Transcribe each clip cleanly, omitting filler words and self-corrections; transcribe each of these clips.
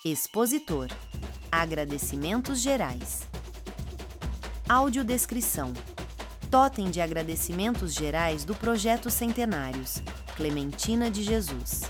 Expositor. Agradecimentos gerais. Audiodescrição. Totem de agradecimentos gerais do Projeto Centenários, Clementina de Jesus.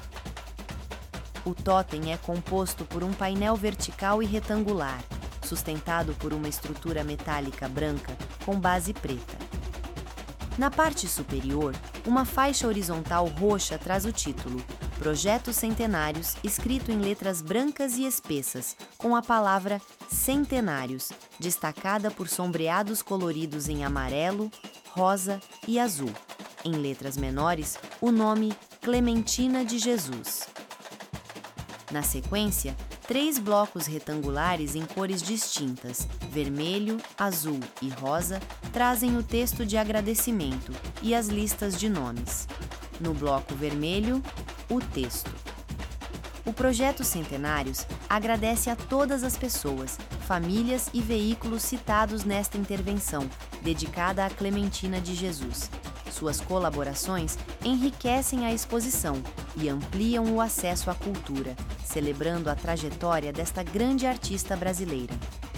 O totem é composto por um painel vertical e retangular, sustentado por uma estrutura metálica branca com base preta. Na parte superior, uma faixa horizontal roxa traz o título Projeto Centenários, escrito em letras brancas e espessas, com a palavra Centenários, destacada por sombreados coloridos em amarelo, rosa e azul. Em letras menores, o nome Clementina de Jesus. Na sequência, 3 blocos retangulares em cores distintas, vermelho, azul e rosa, trazem o texto de agradecimento e as listas de nomes. No bloco vermelho, o texto. O Projeto Centenários agradece a todas as pessoas, famílias e veículos citados nesta intervenção, dedicada a Clementina de Jesus. Suas colaborações enriquecem a exposição e ampliam o acesso à cultura, celebrando a trajetória desta grande artista brasileira.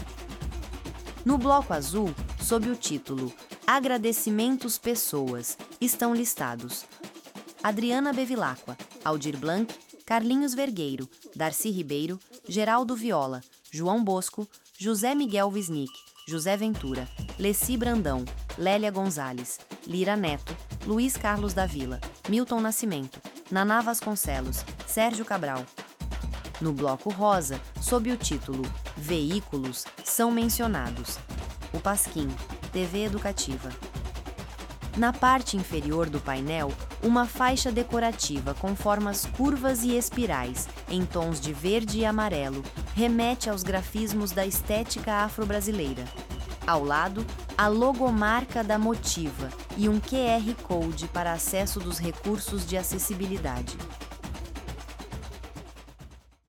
No bloco azul, sob o título Agradecimentos Pessoas, estão listados Adriana Bevilacqua, Aldir Blanc, Carlinhos Vergueiro, Darcy Ribeiro, Geraldo Viola, João Bosco, José Miguel Wisnik, José Ventura, Leci Brandão, Lélia Gonzalez, Lira Neto, Luiz Carlos da Vila, Milton Nascimento, Naná Vasconcelos, Sérgio Cabral. No bloco rosa, sob o título Veículos, são mencionados o Pasquim, TV Educativa. Na parte inferior do painel, uma faixa decorativa com formas curvas e espirais, em tons de verde e amarelo, remete aos grafismos da estética afro-brasileira. Ao lado, a logomarca da Motiva e um QR Code para acesso dos recursos de acessibilidade.